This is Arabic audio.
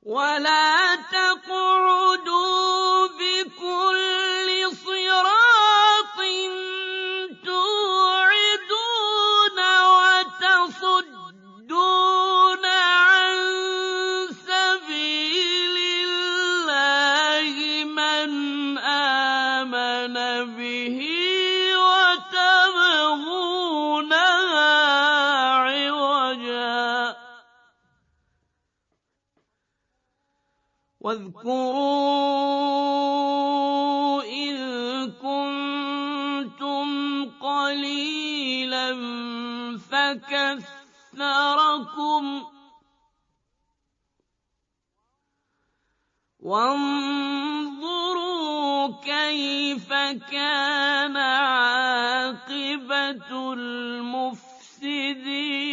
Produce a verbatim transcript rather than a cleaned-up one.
ولا تقعدوا بكل صراط توعدون وتصدون عن سبيل الله من آمن به وتبغونها عوجا واذكروا إذ كنتم قليلا فكثركم وانظروا كيف كان عاقبة المفسدين